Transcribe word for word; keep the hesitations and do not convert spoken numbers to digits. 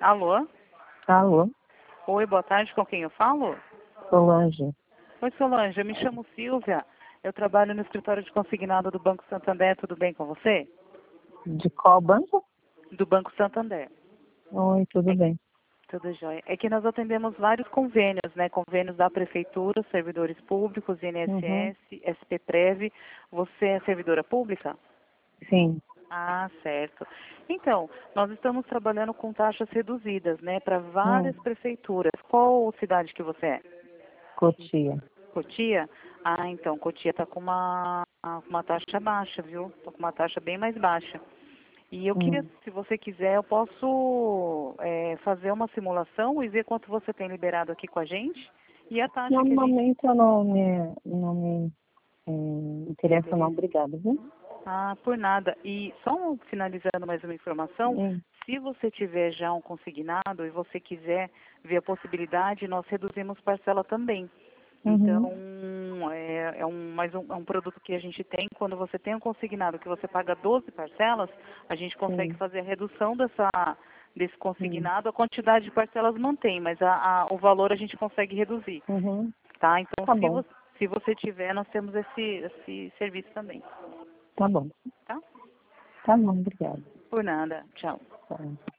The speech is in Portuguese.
Alô? Alô, Oi, boa tarde, com quem eu falo? Solange. Oi, Solange, eu me chamo Silvia. Eu trabalho no escritório de consignado do Banco Santander, tudo bem com você? De qual banco? Do Banco Santander. Oi, tudo É, bem. tudo jóia. É que nós atendemos vários convênios, né? Convênios da Prefeitura, servidores públicos, Uhum. I N S S, S P Prev. Você é servidora pública? Sim, Ah, certo. Então, nós estamos trabalhando com taxas reduzidas, né? Para hum, várias prefeituras. Qual cidade que você é? Cotia. Cotia? Ah, então, Cotia está com uma, uma taxa baixa, viu? Está com uma taxa bem mais baixa. E eu queria, Hum. se você quiser, eu posso é, fazer uma simulação e ver quanto você tem liberado aqui com a gente e a taxa No que a gente momento eu não me, não me eh, tem interessa não, interesse. obrigada, viu? Ah, por nada. E só um- finalizando mais uma informação, Hum, se você tiver já um consignado e você quiser ver a possibilidade, nós reduzimos parcela também. Então, Uhum. é, é um, mais um, é um produto que a gente tem. Quando você tem um consignado que você paga doze parcelas, a gente consegue Sim. fazer a redução dessa, desse Hum. consignado. A quantidade de parcelas mantém, mas a, a, o valor a gente consegue reduzir. Uhum. Tá? Então, Tá se, bom, vo, se você tiver, nós temos esse, esse serviço também. tá bom. Tá? Tá bom, obrigada. Por nada. Tchau. Tá.